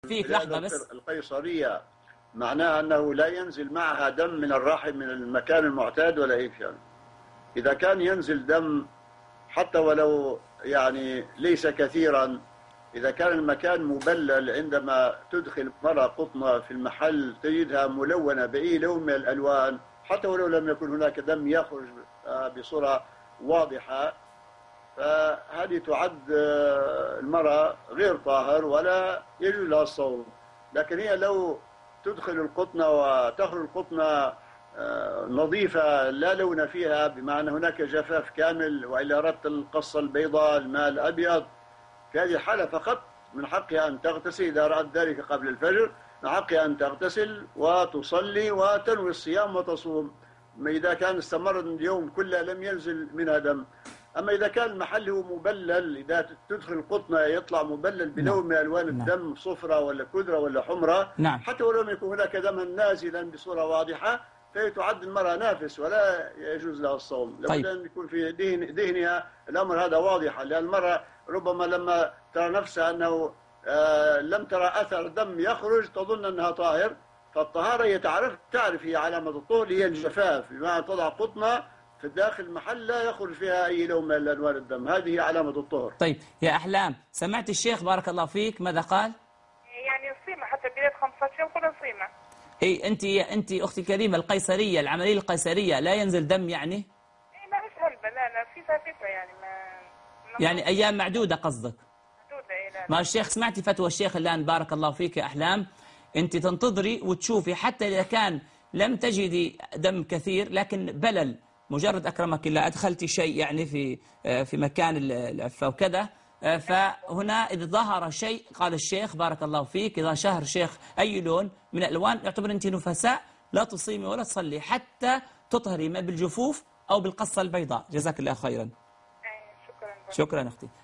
فيك لحظة بس. القيصرية معناها أنه لا ينزل معها دم من الرحم من المكان المعتاد ولا إيش يعني؟ إذا كان ينزل دم حتى ولو يعني ليس كثيرا، إذا كان المكان مبلل عندما تدخل مرة قطنة في المحل تجدها ملونة بأي لون من الألوان، حتى ولو لم يكن هناك دم يخرج بصورة واضحة، فهذه تعد المرأة غير طاهر ولا يجوز لها الصوم. لكن هي لو تدخل القطنة وتخرج القطنة نظيفة لا لون فيها، بمعنى هناك جفاف كامل، وإلا أردت القصة البيضاء الماء الأبيض، في هذه الحالة فقط من حقها أن تغتسل. إذا رأت ذلك قبل الفجر من حقها أن تغتسل وتصلي وتنوي الصيام وتصوم. إذا كان استمر اليوم كله لم ينزل منها دم. أما إذا كان المحل هو مبلل، إذا تدخل القطنة يطلع مبلل بلون من ألوان الدم، صفرة ولا كدرة ولا حمرة، حتى ولو لم يكن هناك دما نازلا بصورة واضحة، فهي تعد المرأة نافس ولا يجوز لها الصوم. لابد أن يكون في ذهنها الأمر هذا واضحا، لأن المرأة ربما لما ترى نفسها أنه لم ترى أثر دم يخرج تظن أنها طاهر. فالطهارة هي تعرف هي علامة الطهر هي الجفاف، بمعنى تضع قطنة في الداخل المحل لا يخرج فيها أي لون من ألوان الدم، هذه علامة الطهر. طيب يا أحلام، سمعت الشيخ بارك الله فيك ماذا قال؟ يعني الصيمة حتى بداية 15 يوم كلها صيمة. أنت أختي الكريمة القيصرية، العملية القيصرية لا ينزل دم يعني؟ لا مش هلبة، لا في فترة يعني يعني أيام معدودة قصدك؟ معدودة لا. ما الشيخ سمعتي فتوى الشيخ الآن بارك الله فيك يا أحلام، أنت تنتظري وتشوفي حتى إذا كان لم تجدي دم كثير لكن بلل، مجرد أكرمك الله أدخلتي شيء يعني في مكان العفة وكذا، فهنا إذا ظهر شيء قال الشيخ بارك الله فيك إذا شهر شيخ أي لون من الألوان يعتبر أنت نفساء، لا تصيمي ولا تصلي حتى تطهري ما بالجفوف أو بالقصة البيضاء. جزاك الله خيرا. شكرا شكرا أختي.